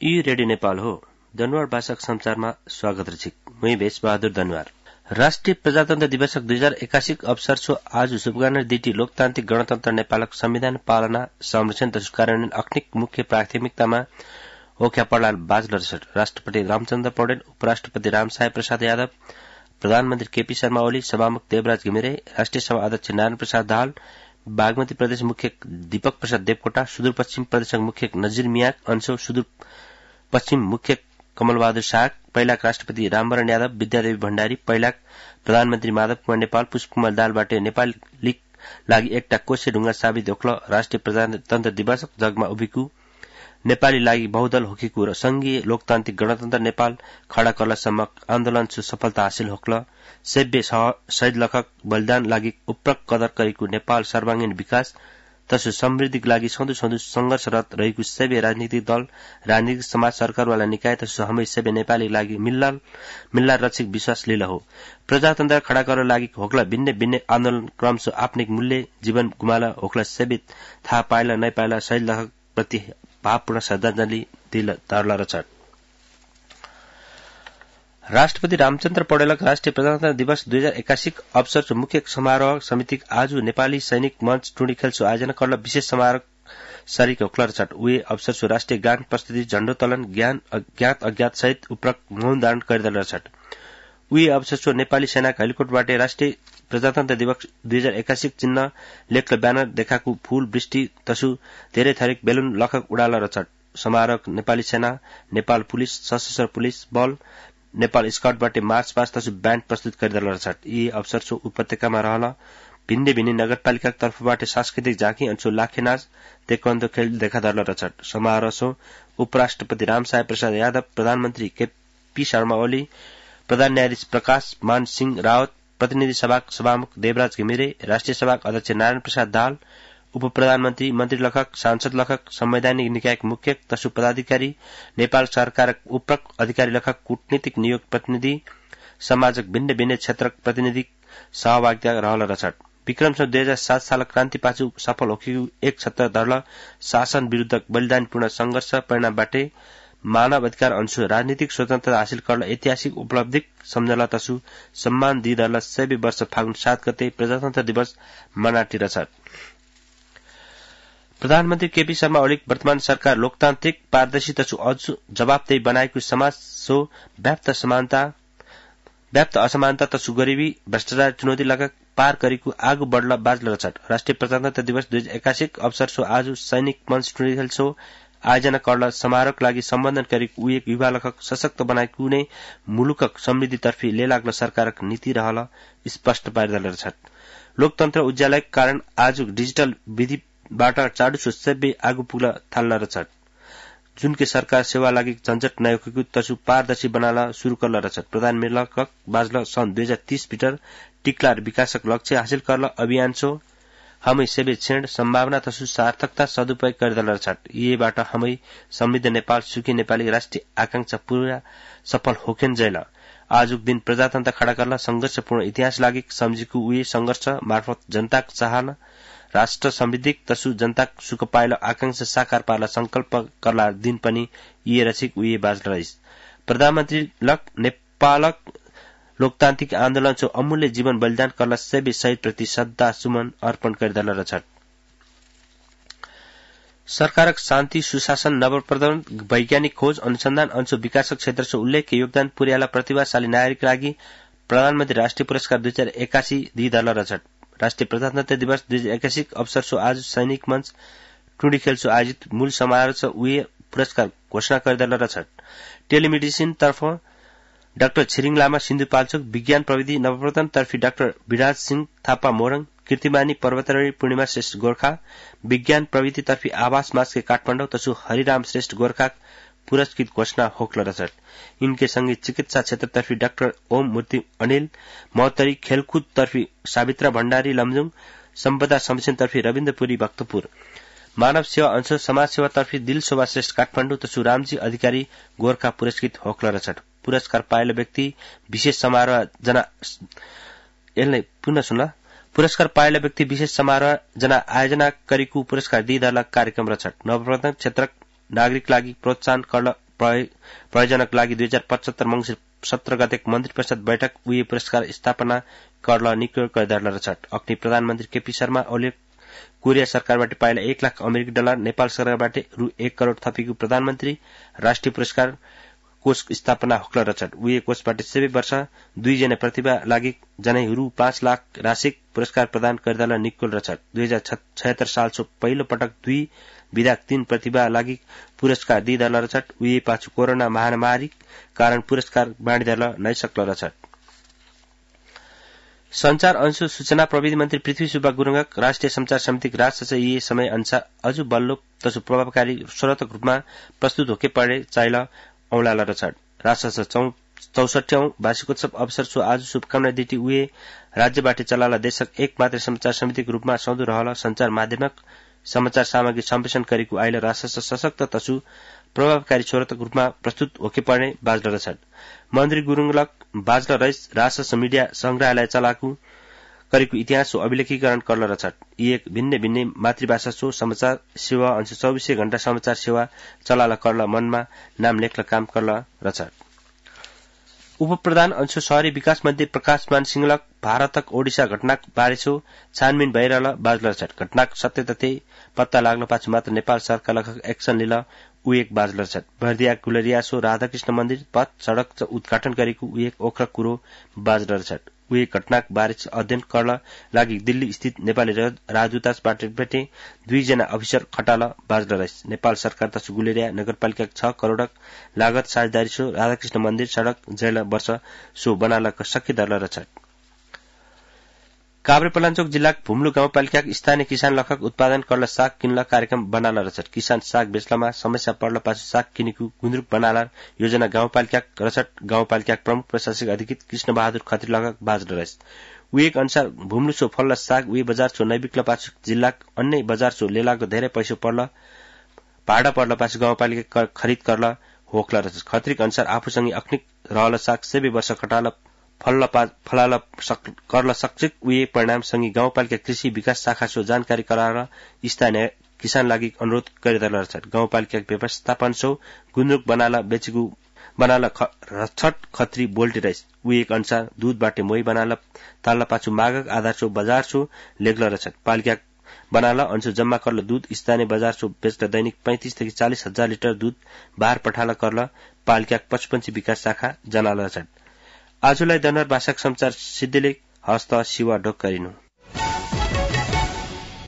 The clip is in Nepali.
यी रेडियो नेपाल हो। दनुवार भाषाक समाचारमा स्वागत रचिक। मै भेष बहादुर दनुवार। राष्ट्रिय प्रजातन्त्र दिवसक 2081 अवसर छो आज शुभकामना दिटी लोकतान्त्रिक गणतन्त्र नेपालक संविधान पालना संरक्षण तथा कार्यान्वयन अक्निक मुख्य प्राथमिकतामा ओख्या पड़ाल बाजल रसट। राष्ट्रपति रामचन्द्र पौडेल, उपराष्ट्रपति रामसाय प्रसाद यादव, प्रधानमन्त्री केपी शर्मा ओली, सभामुख देवराज घिमिरे, राष्ट्रिय सभा अध्यक्ष नारायण प्रसाद दाहाल, बागमती प्रदेश मुख्य दीपक प्रसाद देवकोटा, सुदूरपश्चिम प्रदेशक मुख्य नजीर मियाक, अंशो सुदूरपश्चिम मुख्य कमलबहादुर शाह, पहिलाक राष्ट्रपति रामवरण यादव, विद्यादेवी भण्डारी, पहिलाक प्रधानमन्त्री माधव कुमार नेपाल, पुष्पकमल दाहालबाटे नेपाली लागि एकटा कोसे ढुङ्गा साबित होक्ल राष्ट्रिय प्रजातन्त्र दिवस जगमा उभिकु नेपाली लागि बहुदल होकेको र संघीय लोकतान्त्रिक गणतन्त्र नेपाल खड़ा कर्लासम्म आन्दोलन सफलता हासिल होक्ल सेव्य शहीद लखक बलिदान लागि उप्रक कदर गरेको नेपाल सर्वाङ्गीण विकास तसो समृद्धिका लागि सधैँ संघर्षरत रहेको सेव्य राजनीतिक दल, राजनीतिक समाज, सरकारवाला निकाय तसो हमै सेव्य नेपाली लागि मिल्ला रक्षक विश्वास लीला हो। प्रजातन्त्र खड़ा गर्न लागि होक्ला भिन्न भिन्न आन्दोलन क्रमश आफ्निक मूल्य जीवन गुमाला होक्ला सेव्य थाहा पाएला नै पाएला शहीद लखक प्रति भावपूर्ण श्रद्धाञ्जली दिला रचट। राष्ट्रपति रामचन्द्र पौडेलक राष्ट्रिय प्रजातन्त्र दिवस 2081 अवसर मुख्य समारोह समिति आज नेपाली सैनिक मंच टुंडी खेल आयोजना गर्न विशेष समारोह शरीक होक्ल रचट। उही अवसर राष्ट्रिय गान प्रस्तुति, झण्डोत्तोलन, ज्ञात अज्ञात सहित उपरक मौन धारण गरिदल रचट। उही अवसर नेपाली सेनाका हेलिकोप्टरबाट राष्ट्रिय प्रजातन्त्र दिवस 2081 चिन्ह लेख्ल ब्यानर देखाएको फूल वृष्टि तसु धेरै थरीक बेलुन लखक उडाल रचट। समारोह नेपाली सेना, नेपाल पुलिस, सशस्त्र पुलिस बल, नेपाल स्काउटबाट मार्च पास्ट तसु ब्यान्ड प्रस्तुत गरिदल रचट। यी अवसर उपत्यकामा रहल भिन्नै भिन्नै नगरपालिका तर्फबाट सांस्कृतिक झाँकी अंशो लाखे नाच, तेक्वान्दो खेल देखादल रचट। समारोह उपराष्ट्रपति रामसाय प्रसाद यादव, प्रधानमन्त्री केपी शर्मा ओली, प्रधान न्यायाधीश प्रकाश मान सिंह रावत, प्रतिनिधि सभाक सभामुख देवराज घिमिरे, राष्ट्रिय सभाक अध्यक्ष नारायण प्रसाद दाहाल, उप प्रधानमन्त्री, मन्त्री लखक, सांसद लखक, संवैधानिक निकायक मुख्य तसु पदाधिकारी, नेपाल सरकारक उपरक अधिकारी लखक, कूटनीतिक नियोग प्रतिनिधि, समाजक भिन्न भिन्न क्षेत्रक प्रतिनिधि सहभागिता रहल रचट। विक्रमसंवत 2007 साल क्रान्ति पाछु सफल होकेको एक छत्र धर्ल शासन विरूद्ध बलिदानपूर्ण संघर्ष परिणामबाटै मानव अधिकार अनुसार राजनीतिक स्वतन्त्रता हासिल गर्न ऐतिहासिक उपलब्धि सम्झला तसु सम्मान दिदल सबै वर्ष फागुन 7 गते प्रजातन्त्र दिवस मनाटी रचट। प्रधानमन्त्री केपी शर्मा ओली वर्तमान सरकार लोकतान्त्रिक, पारदर्शी तसु अझ जवाबदेही बनाएको समाज सो व्याप्त असमानता तसु गरीबी, भ्रष्टाचार चुनौती लगा पार गरेको आगो बढ्ला बाजल रचट। राष्ट्रिय प्रजातन्त्र दिवस 2081 अवसर सो आज सैनिक मंच टुर्नामेन्ट सो आयोजना गर्न समारोहका लागि सम्बोधन गरेको उही युवा लखक सशक्त बनाएको नै मुलुकक समृद्धितर्फी लेलाग्न सरकारक नीति रहल स्पष्ट पारिदल रचट। लोकतन्त्र उज्यालयका कारण आज डिजिटल विधिबाट चाडु सबै आगो पुग्न थाल्न रचट। जुनके सरकार सेवा लागि झन्झट नयोकेको तसु पारदर्शी बनाला शुरू गर्न रचट। प्रधानमन्त्री बाजल सन् 2030 भित्र टिक्ला विकासक लक्ष्य हासिल गर्न अभियान छो हमै सेवे क्षण सम्भावना तसु सार्थकता सदुपयोग गरिदल रचट। यहीबाट हमै समृद्ध नेपाल, सुखी नेपाली राष्ट्रिय आकांक्षा पूरा सफल होकेन जैला। आजुक दिन प्रजातन्त्र खड़ा गर्न संघर्षपूर्ण इतिहास लागि सम्झिएको उही संघर्ष मार्फत जनताक चाहना राष्ट्र समृद्धि तसु जनताक सुख पाइल आकांक्षा साकार पार्न संकल्प गर्ला दिन पनि यी रचिक उही बाजल रहिस। प्रधानमन्त्री लक नेपालक लोकतान्त्रिक आन्दोलन सो अमूल्य जीवन बलिदान गर्न सबै शहीद प्रति श्रद्धा सुमन अर्पण गरिदल रचट। सरकारक शान्ति, सुशासन, नवप्रवर्तन, वैज्ञानिक खोज, अनुसन्धान अंशो विकासक क्षेत्र सो उल्लेख्य योगदान पुर्याला प्रतिभाशाली नागरिक लागि प्रधानमन्त्री राष्ट्रिय पुरस्कार 2081 दिदल रचट। राष्ट्रिय प्रजातन्त्र दिवस 2081 अवसर सो आज सैनिक मंच टुंडी खेल सो आयोजित मूल समारोह सो उही पुरस्कार घोषणा गरिदल रचट। टेलिमेडिसिन तर्फ डाक्टर छिरिङ लामा सिन्धुपाल्चोक, विज्ञान प्रविधि नवप्रवर्तन तर्फी डाक्टर विराज सिंह थापा मोरङ, कीर्तिमानी पर्वतराणी पूर्णिमा श्रेष्ठ गोर्खा, विज्ञान प्रविधि तर्फी आवास मास्के काठमाडौँ तसु हरिराम श्रेष्ठ गोर्खा पुरस्कृत घोषणा होक्ल रचट। इनके संगे चिकित्सा क्षेत्र तर्फी डाक्टर ओम मूर्ति अनिल महोत्तरी, खेलकुद तर्फी सावित्रा भण्डारी लमजुङ, सम्पदा संरक्षण तर्फी रविन्द्रपुरी भक्तपुर, मानव सेवा अंश समाज सेवा तर्फी दिल शोभा श्रेष्ठ काठमाडौँ तसु रामजी अधिकारी गोर्खा पुरस्कृत होक्ल रचट। पुरस्कार पाएल व्यक्ति विशेष समारोह जना पुरस्कार पाएल व्यक्ति विशेष समारोह जना आयोजना गरेको पुरस्कार दिइदल कार्यक्रम रचट। नवप्रवर्तन क्षेत्रक नागरिक लागि प्रोत्साहन गर्न प्रयोजनका लागि 2075 मंसिर 17 गतेको मन्त्री परिषद बैठक उही पुरस्कार स्थापना गर्न निको गरिदर्ल रचट अग्नि प्रधानमन्त्री केपी शर्मा ओली कोरिया सरकारबाट पाइला 1 लाख अमेरिकी डलर नेपाल सरकारबाट रु 1 करोड़ थपिएको प्रधानमन्त्री राष्ट्रिय पुरस्कार कोष स्थापना हुक्ल रचट उही कोषबाट सेवी वर्ष 2 जना प्रतिभा लागि जनै रु 5 लाख राशिक पुरस्कार प्रदान गरिदर्ल निको रचट 2076 साल सो पहिलो पटक 2 विधा 3 प्रतिभा लागि पुरस्कार दिइदर्ल रचट उही पाछु कोरोना महामारी कारण पुरस्कार बाँडिदर्ल नै सक्ल रचट संचार अंशु सूचना प्रविधि मन्त्री पृथ्वी सुब्बा गुरुङक राष्ट्रिय संचार समितिको राजसचिव यी समय अनुसार अझ बल्लो तसु प्रभावकारी स्रोतक रूपमा प्रस्तुत होके परे चाहिल औंलाल रचट राजसचिव 64औं वार्षिकोत्सव अवसर सो आज शुभकामना दिटी उहे राज्यबाट चलाला देशक एक मात्र संचार समितिको रूपमा सधैँ रहल संचार माध्यमक समाचार सामग्री सम्प्रेषण गरेको अहिले राष्ट्र सशक्त तसु प्रभावकारी स्रोतको रूपमा प्रस्तुत होके पर्ने बाजल रचट मन्त्री गुरुङलक बाजल रहिस राष्ट्र मिडिया संग्रहालय चलाकु गरेको इतिहास सो अभिलेखीकरण कर्ल रचट यी एक भिन्न भिन्न मातृभाषा सो समाचार सेवा अंश 24 घण्टा समाचार सेवा चलाला कर्ल मनमा नाम लेख्ल काम कर्ल रचट उपप्रधान अंश शहरी विकास मन्त्री प्रकाशमान सिंहलक भारतक ओडिसा घटनाक बारे सो छानबिन भइरहल बाजल रचट घटनाक सत्य तथ्य पत्ता लाग्न पाछु मात्र नेपाल सरकारले एक्सन लिल उ एक बाजल रचट बर्दिया गुलरिया सो राधाकृष्ण मन्दिर पथ सड़क उद्घाटन गरेको उ एक ओखर कुरो बाजल रचट उ एक घटनाक बारे अध्ययन गर्न लागि दिल्ली स्थित नेपाली राजदूतावासबाट 2 जना अफिसर खटाल बाजल रहिस नेपाल सरकार तसु गुलेरिया नगरपालिका 6 करोड़क लागत साझेदारी सो राधाकृष्ण मन्दिर सड़क जैल वर्ष सो बनाल सकिदर्ल रचट काभ्रेपलाञ्चोक जिल्लाक भुम्लु गाउँपालिकाक स्थानीय किसान लखक उत्पादन कर्ल साग किन्ल कार्यक्रम बनाल रचट किसान साग बेच्नमा समस्या पर्ल पाछु साग किनेको गुन्द्रुक बनाल योजना गाउँपालिकाक रचट गाउँपालिकाक प्रमुख प्रशासनिक अधिकृत कृष्ण बहादुर खत्री लखक बाजल रहेछ उही अनुसार भुम्लु सो फल्ल साग उही बजार सो नैबिक्ल पाछु जिल्लाक अन्य बजार सो लेलाको धेरै पैसो पर्ल भाडा पर्ल पाछु गाउँपालिका खरिद कर्ल होक्ल रचट खत्रीक अनुसार आफूसँगै अख्निक रहल साग सेवी वर्ष खटाल फलाल कर्ल सक्छिक उही परिणामसँगै गाउँपालिका कृषि विकास शाखा सो जानकारी गराएर स्थानीय किसान लागि अनुरोध गरिदर्ल रचट गाउँपालिका व्यवस्थापन सो गुन्द्रुक बनाल बेचेको बनाल रचट खत्री बोल्टी रहेछ उही एक अनुसार दूधबाट मोही बनाल ताल्ल पाछु मागक आधार सो बजार सो लेग्ल रचट पालिका बनाल अंशु जम्मा कर्ल दूध स्थानीय बजार सो बेच्न दैनिक 35 देखि 40 हजार लिटर दूध बाहर पठाल कर्ल पालिका पशुपन्छी विकास शाखा जनाल रचट आजलाई दनर भाषाक समाचार सिद्धिले हस्त शिवा ढोक गरिनु